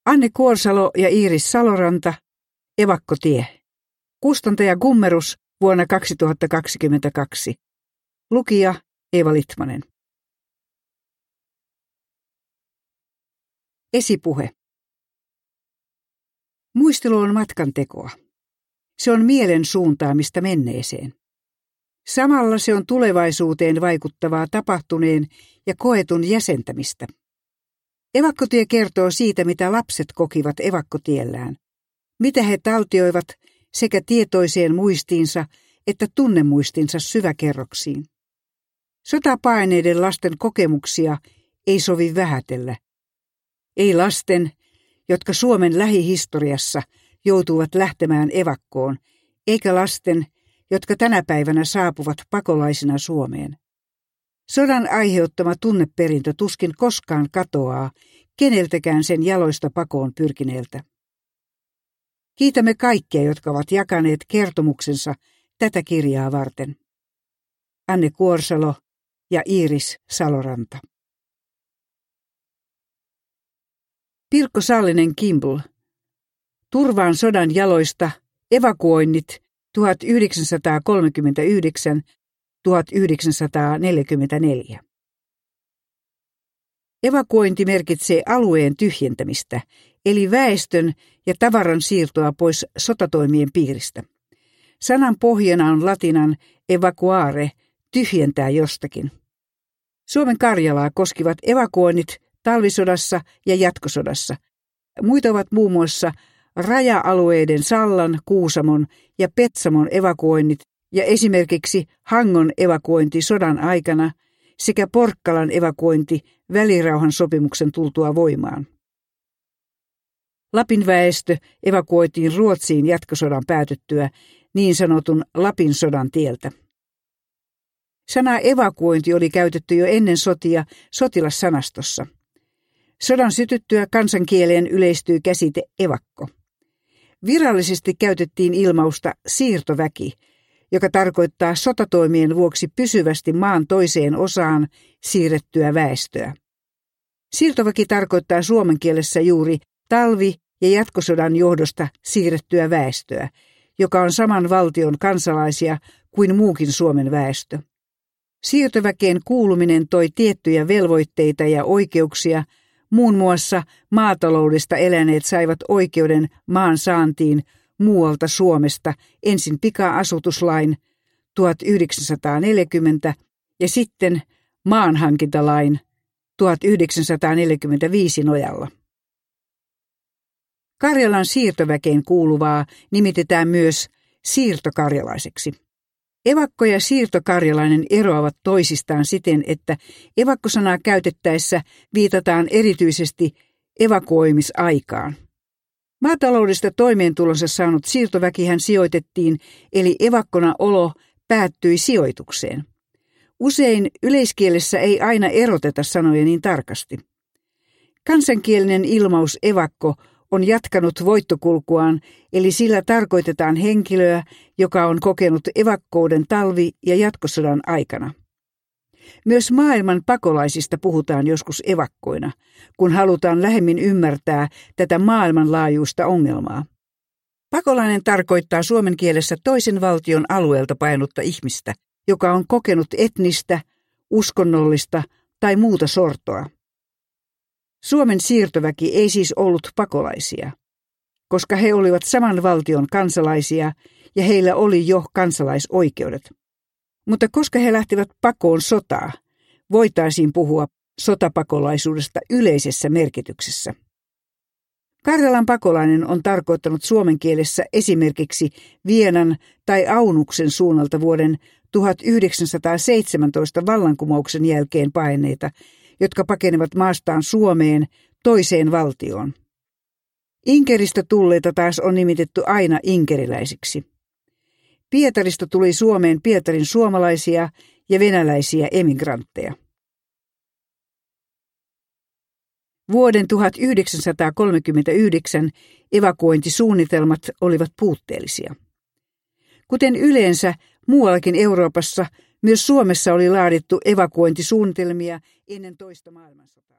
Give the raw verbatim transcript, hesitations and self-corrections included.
Anne Kuorsalo ja Iiris Saloranta, Evakkotie. Kustantaja Gummerus vuonna kaksituhattakaksikymmentäkaksi. Lukija Eeva Litmanen. Esipuhe. Muistelu on matkantekoa. Se on mielen suuntaamista menneeseen. Samalla se on tulevaisuuteen vaikuttavaa tapahtuneen ja koetun jäsentämistä. Evakkotie kertoo siitä, mitä lapset kokivat evakkotiellään, mitä he taltioivat sekä tietoiseen muistiinsa että tunnemuistinsa syväkerroksiin. Sotapaineiden lasten kokemuksia ei sovi vähätellä. Ei lasten, jotka Suomen lähihistoriassa joutuvat lähtemään evakkoon, eikä lasten, jotka tänä päivänä saapuvat pakolaisina Suomeen. Sodan aiheuttama tunneperintö tuskin koskaan katoaa keneltäkään sen jaloista pakoon pyrkineeltä. Kiitämme kaikkia, jotka ovat jakaneet kertomuksensa tätä kirjaa varten. Anne Kuorsalo ja Iiris Saloranta. Pirkko Sallinen Kimball. Turvaan sodan jaloista evakuoinnit tuhatyhdeksänsataakolmekymmentäyhdeksän tuhatyhdeksänsataaneljäkymmentäneljä. Evakuointi merkitsee alueen tyhjentämistä, eli väestön ja tavaran siirtoa pois sotatoimien piiristä. Sanan pohjana on latinan evacuare, tyhjentää jostakin. Suomen Karjalaa koskivat evakuoinnit talvisodassa ja jatkosodassa. Muita ovat muun muassa raja-alueiden Sallan, Kuusamon ja Petsamon evakuoinnit ja esimerkiksi Hangon evakuointi sodan aikana sekä Porkkalan evakuointi välirauhan sopimuksen tultua voimaan. Lapin väestö evakuoitiin Ruotsiin jatkosodan päätyttyä niin sanotun Lapin sodan tieltä. Sana evakuointi oli käytetty jo ennen sotia sotilassanastossa. Sodan sytyttyä kansankieleen yleistyy käsite evakko. Virallisesti käytettiin ilmausta siirtoväki, joka tarkoittaa sotatoimien vuoksi pysyvästi maan toiseen osaan siirrettyä väestöä. Siirtoväki tarkoittaa suomen kielessä juuri talvi- ja jatkosodan johdosta siirrettyä väestöä, joka on saman valtion kansalaisia kuin muukin Suomen väestö. Siirtoväkeen kuuluminen toi tiettyjä velvoitteita ja oikeuksia, muun muassa maataloudesta eläneet saivat oikeuden maan saantiin muualta Suomesta ensin pika-asutuslain tuhatyhdeksänsataaneljäkymmentä ja sitten maanhankintalain tuhatyhdeksänsataaneljäkymmentäviisi nojalla. Karjalan siirtoväkeen kuuluvaa nimitetään myös siirtokarjalaiseksi. Evakko ja siirtokarjalainen eroavat toisistaan siten, että evakkosanaa käytettäessä viitataan erityisesti evakuoimisaikaan. Maataloudesta toimeentulonsa saanut siirtoväkihän sijoitettiin, eli evakkona olo päättyi sijoitukseen. Usein yleiskielessä ei aina eroteta sanoja niin tarkasti. Kansankielinen ilmaus evakko on jatkanut voittokulkuaan, eli sillä tarkoitetaan henkilöä, joka on kokenut evakkouden talvi- ja jatkosodan aikana. Myös maailman pakolaisista puhutaan joskus evakkoina, kun halutaan lähemmin ymmärtää tätä maailmanlaajuista ongelmaa. Pakolainen tarkoittaa suomen kielessä toisen valtion alueelta painutta ihmistä, joka on kokenut etnistä, uskonnollista tai muuta sortoa. Suomen siirtoväki ei siis ollut pakolaisia, koska he olivat saman valtion kansalaisia ja heillä oli jo kansalaisoikeudet. Mutta koska he lähtivät pakoon sotaa, voitaisiin puhua sotapakolaisuudesta yleisessä merkityksessä. Karjalan pakolainen on tarkoittanut suomen kielessä esimerkiksi Vienan tai Aunuksen suunnalta vuoden tuhatyhdeksänsataaseitsemäntoista vallankumouksen jälkeen paenneita, jotka pakenevat maastaan Suomeen toiseen valtioon. Inkeristä tulleita taas on nimitetty aina inkeriläisiksi. Pietarista tuli Suomeen Pietarin suomalaisia ja venäläisiä emigrantteja. Vuoden tuhatyhdeksänsataakolmekymmentäyhdeksän evakuointisuunnitelmat olivat puutteellisia. Kuten yleensä muuallakin Euroopassa, myös Suomessa oli laadittu evakuointisuunnitelmia ennen toista maailmansotaa.